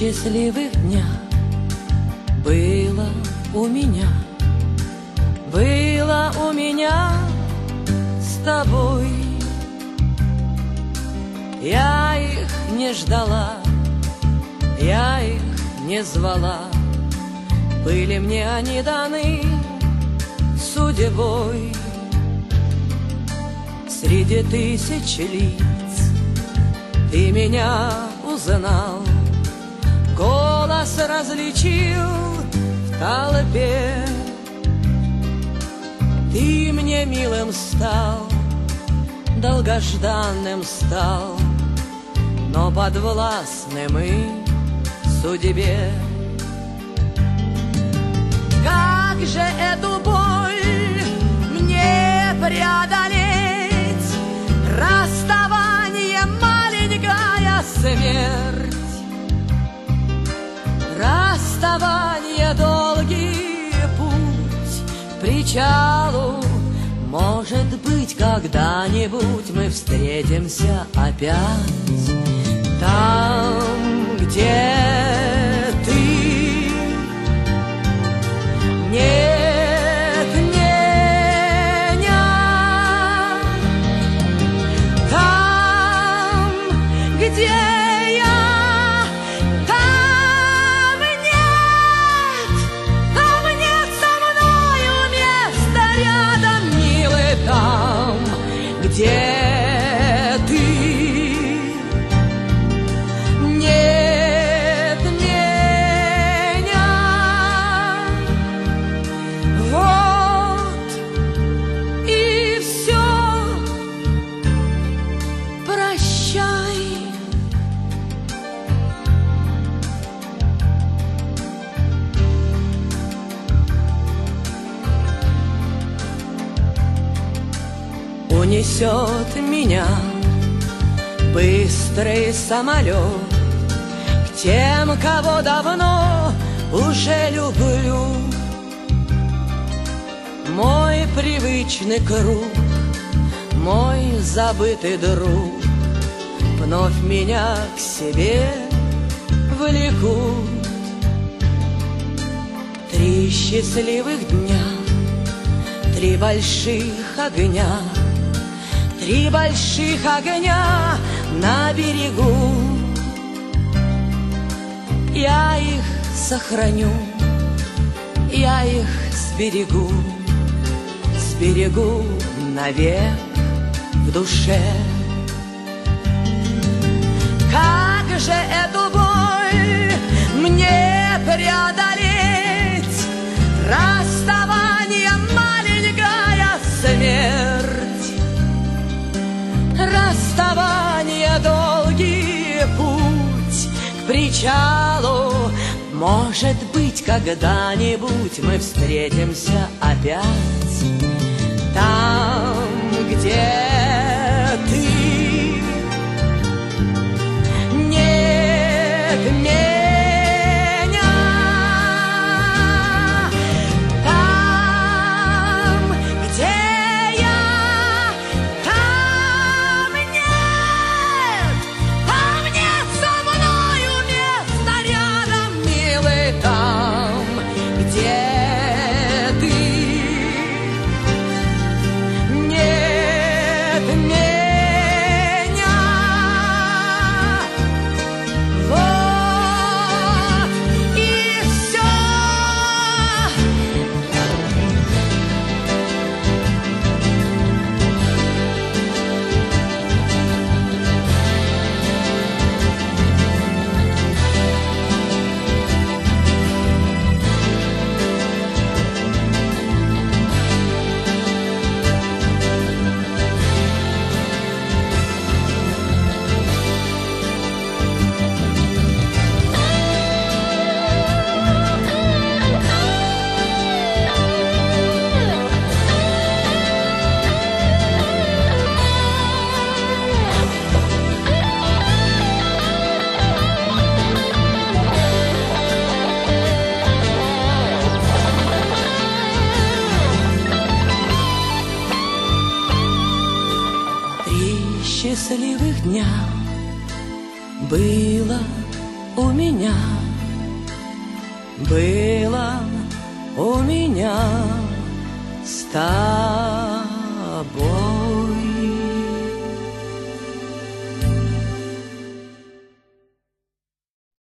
счастливых дня было у меня с тобой. Я их не ждала, я их не звала, были мне они даны судьбой. Среди тысяч лиц ты меня узнал, голос различил в толпе. Ты мне милым стал, долгожданным стал, но подвластным и судьбе. Как же эту боль мне преодолеть? Расставание, маленькая смерть, расставание, долгий путь к причалу. Может быть, когда-нибудь мы встретимся опять там, где ты. Нет меня там, где я, там нет со мною места рядом, милый, там, где ты. Нет меня. Вот и все. Прощай. Унесет меня быстрый самолет к тем, кого давно уже люблю. Мой привычный круг, мой забытый друг вновь меня к себе влекут. 3 счастливых дня, 3 больших огня, 3 больших огня на берегу. Я их сохраню, я их сберегу, сберегу навек в душе. Как же эту боль мне преодолеть? Расставание, маленькая смерть, расставание, долгий путь к причалу. Может быть, когда-нибудь мы встретимся опять там, где ты. Нет меня там, где я, там нет со мною места рядом, милый, там, где ты. Нет меня. Вот и все. счастливых дня было у меня, было у меня с тобой.